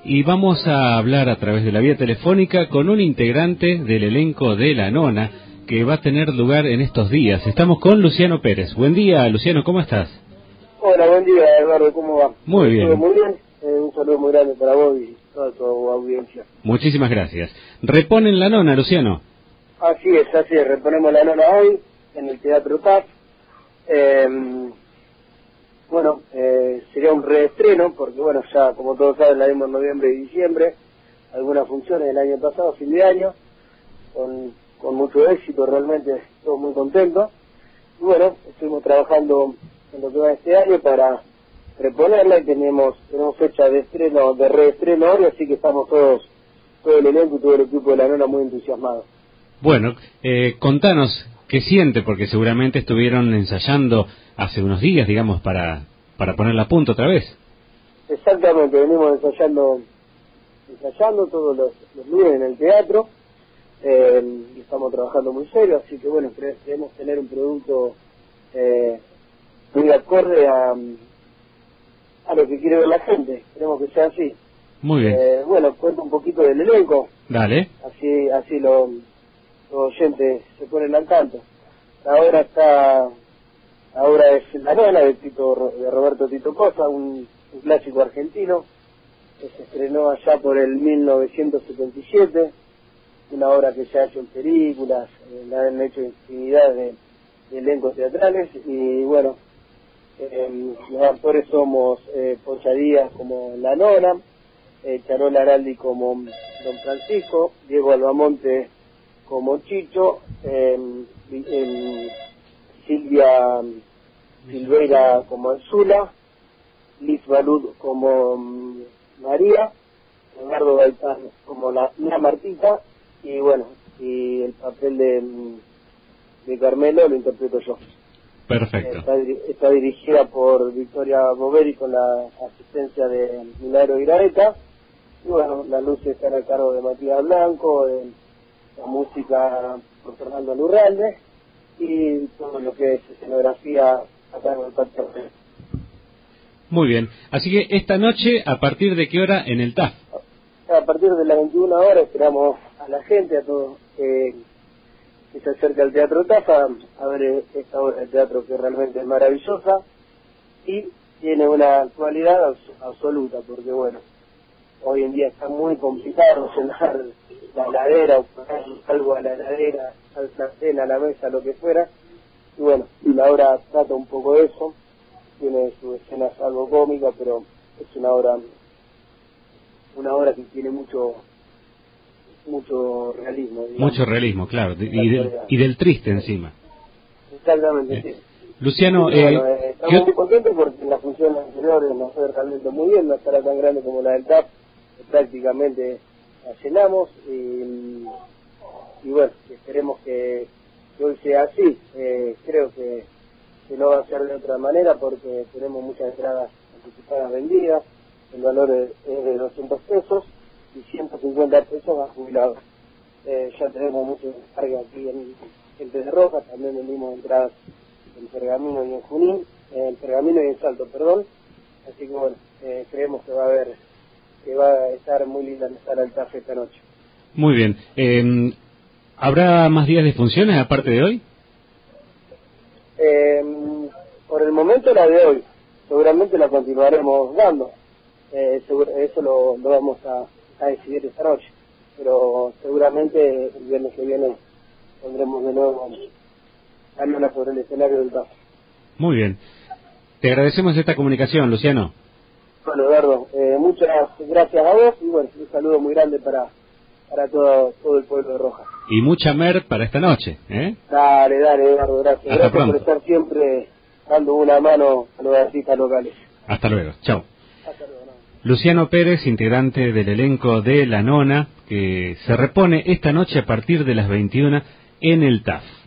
y vamos a hablar a través de la vía telefónica con un integrante del elenco de La Nona que va a tener lugar en estos días. Estamos con Luciano Pérez. Buen día, Luciano, ¿cómo estás? Hola, buen día, Eduardo, ¿cómo va? Muy bien. Todo muy bien. Un saludo muy grande para vos y toda tu audiencia. Muchísimas gracias. ¿Reponen La Nona, Luciano? Así es, reponemos La Nona hoy en el Teatro TAF. Sería un reestreno, porque bueno, ya como todos saben la vimos en noviembre y diciembre, algunas funciones del año pasado, fin de año, con mucho éxito, realmente todos muy contentos. Y bueno, estuvimos trabajando en lo que va este año para reponerla y tenemos fecha de estreno, de reestreno hoy, así que estamos todo el elenco y todo el equipo de La Nona muy entusiasmados. Bueno, contanos qué siente, porque seguramente estuvieron ensayando hace unos días, digamos, para ponerla a punto otra vez. Exactamente, venimos ensayando todos los lunes en el teatro, y estamos trabajando muy serio, así que bueno, queremos tener un producto muy acorde a lo que quiere ver la gente, queremos que sea así. Muy bien. Bueno, cuento un poquito del elenco. Dale. Así los oyentes se ponen al tanto. La obra es La Nona de Roberto Tito Cosa, un clásico argentino que se estrenó allá por el 1977, una obra que se ha hecho en películas, la han hecho infinidad de elencos teatrales y bueno, los actores somos Pocha Díaz como La Nona, Charol Araldi como Don Francisco, Diego Albamonte como Chicho, Silvia Silveira como Anzula, Liz Balud como María, Leonardo Gaitán como la Martita, y bueno, y el papel de Carmelo lo interpreto yo. Perfecto. Está dirigida por Victoria Boveri con la asistencia de Milagro Iraeta, y bueno, las luces están a cargo de Matías Blanco, la música por Fernando Lurralde, y todo lo que es escenografía a cargo del Patio. Muy bien. Así que esta noche, ¿a partir de qué hora en el TAF? A partir de las 21 horas esperamos a la gente, a todos que se acerque al Teatro TAF a ver esta obra de teatro que realmente es maravillosa y tiene una actualidad absoluta, porque bueno, hoy en día está muy complicado llenar la heladera o poner algo a la heladera, al sartén, a la mesa, lo que fuera, y bueno, y la obra trata un poco de eso, tiene sus escenas algo cómicas, pero es una obra que tiene mucho realismo, digamos. Mucho realismo, claro, y del triste encima. Exactamente, sí. Luciano, estamos muy contentos porque en las funciones anteriores nos fue realmente muy bien, una sala tan grande como la del TAP, prácticamente la llenamos, y bueno, esperemos que hoy sea así. Creo que no va a ser de otra manera porque tenemos muchas entradas anticipadas vendidas, el valor es de 200 pesos y 150 pesos a jubilados. Ya tenemos muchas cargas aquí en Gente de Roja, también vendimos entradas en Pergamino y en Junín, en Pergamino y en Salto, perdón. Así que bueno, creemos que va a estar muy linda la sala del TAF esta noche. Muy bien. ¿Habrá más días de funciones aparte de hoy? Por el momento la de hoy, seguramente la continuaremos dando. Eso lo vamos a decidir esta noche, pero seguramente el viernes que viene pondremos de nuevo La Nona sobre el escenario del TAF. Muy bien. Te agradecemos esta comunicación, Luciano. Bueno, Eduardo, muchas gracias a vos y bueno, un saludo muy grande para todo el pueblo de Rojas. Y mucha mer para esta noche, ¿eh? Dale, Eduardo, gracias. Hasta Gracias pronto. por estar siempre dando una mano a los artistas locales. Hasta luego. Chao. Hasta luego. Luciano Pérez, integrante del elenco de La Nona, que se repone esta noche a partir de las 21 en el TAF.